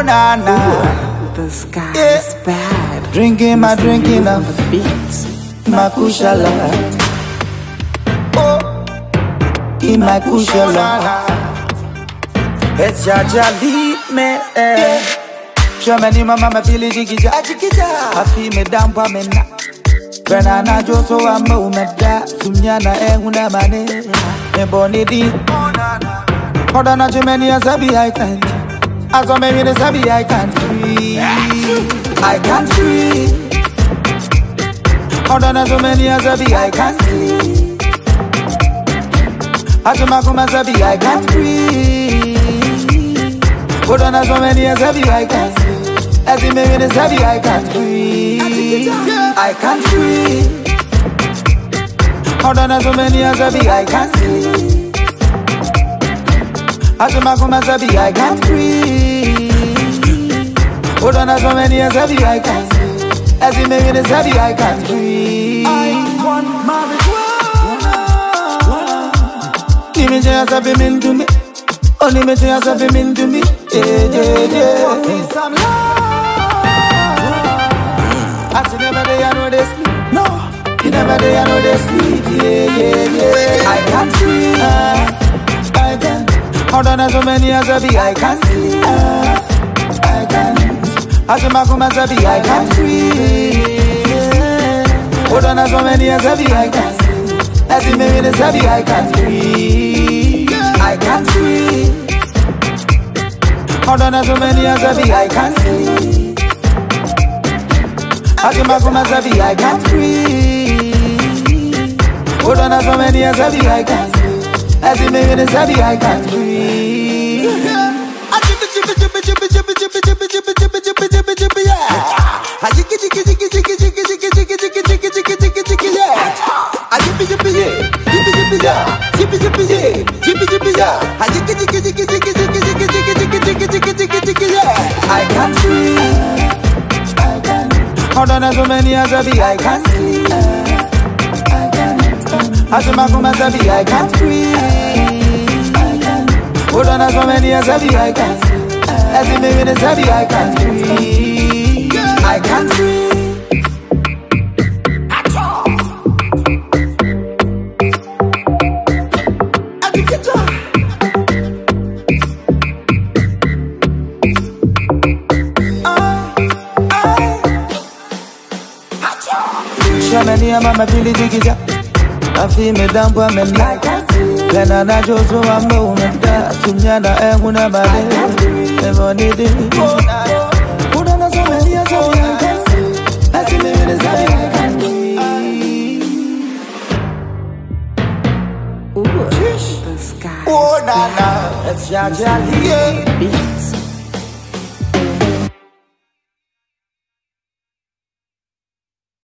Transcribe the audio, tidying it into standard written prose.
na na. The sky is bad. Drinking my drinking of Beats. my kushala. Oh, in my kushala. It's Jaja lead me. Show me mama me feel it jigija. I feel me down pa me na. Banana Joso a moment da. Sunyana una mane. Me boni di. Hold on, Jimmy, as I be I can't. As I maybe as I be I can't breathe. I can't breathe. Hold on, as many as I be I can't sleep. As my come as I be I can't breathe. Hold on, as many as I be I can't sleep. As maybe as I be I can't breathe. I can't breathe. Hold on, as many as I be I can't sleep. As my come as I be, I can't breathe. Hold on, as many as I be, I can't see. As it may be, as I be, I can't breathe. I want marijuana. Give me chance to be mean to me. Only me chance to be mean to me. Yeah. Need some love. I see never day I know they sleep. No, you never day I know they sleep. Yeah. I can't breathe. I can't. Hold on, as many as I be, I can't sleep. I can't. As my come as I be, I can't breathe. Hold on, as many as I be, I can't sleep. As it may be, as I be, I can't breathe. I can't breathe. Hold on, as many as I be, I can't sleep. As my come as I be, I can't breathe. Hold on, as many as I be, I can't sleep. As it may be, as I be, I can't breathe. I can't breathe. Hold on, as many as I be, I can't sleep. As my come as I be, I can't breathe. Hold on, as many as I be, I can't sleep. As it may be, as I be, I can't breathe. I can't breathe. Shamani mama feel it jigija. I feel me down for me like Banana Joso a moment da. Sunyana una mane. Never need it. Hold on, as many as I can. As in the minutes I can. The sky Oh, is na bad. na. It's Jaja Beats.